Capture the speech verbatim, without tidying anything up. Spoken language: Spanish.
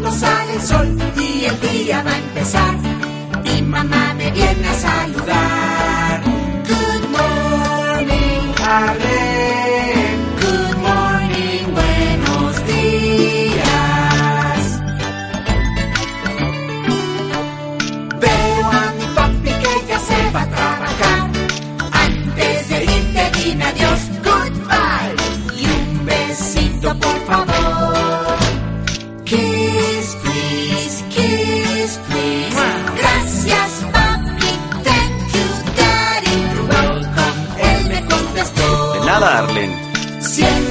cuando sale el sol y el día va a empezar. Mi mamá me viene a saludar. Good morning, Arlen. Good morning, buenos días. Veo a mi papi que ya se va a trabajar. Antes de irte dime adiós, goodbye. Y un besito por favor. Kiss, please, kiss, please. Gracias, papi, thank you, daddy. You're welcome, él me contestó. De nada, Arlen. Siempre